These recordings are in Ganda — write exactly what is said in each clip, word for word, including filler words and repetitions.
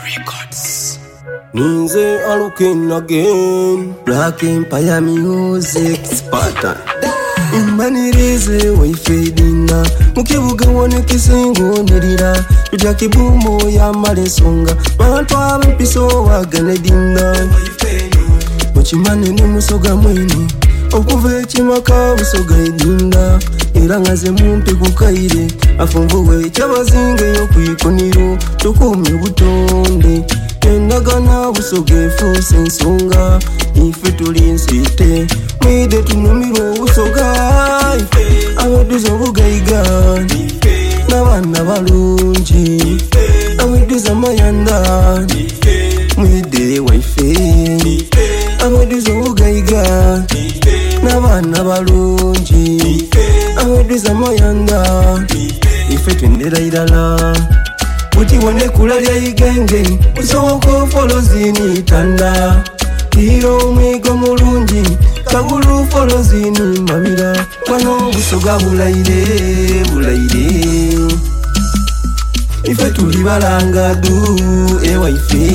Records. Ninze are looking again. Black Empire Music Spartan. Immanirize waifedina mukibuga wone kisingo nerira tujya kibumo ya malesonga bantu abempiso waganedina muchimane ne musoga mwini okuva ekimaka busoga edinda era ngaze mumpe kukaire afumbuwe kyabazinge yo kwikoniro tukumi butonde endagana busoge fose ensonga ife tulinsite mwide tunumiro busoga abaduza obugayiga n'abaana balungi abaduza amayanda mwide waife abaduza obugayiga n'abaana balungi abaduza amayanda ife twendera irala Uti wane kulalya igenge usoko folozini tanda Hiro mwigo mulungi kagulu folozini mamira Wano busoga bulaire bulaire Ife tuli balanga du ewa ife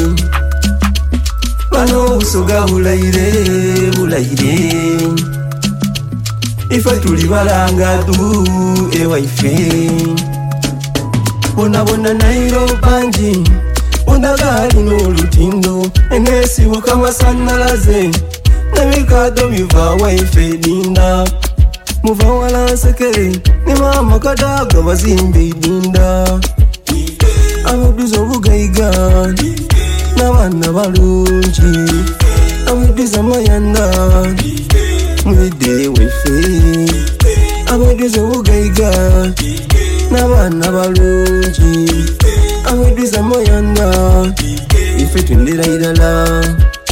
Wano busoga bulaire bulaire Ife tuli balanga du ewa ife Bona bona nairo banji Undagali no lutindo Enesi wakama sanalaze Namikado miva waife dinda Muva wala sekere Ni mama kadaga wazimbe dinda Amuduzo bugaiga Nawana balunji Amuduza mayanda Mwide waife Amuduzo bugaiga n'abaana balungi abaduza amayanda ife twendera irala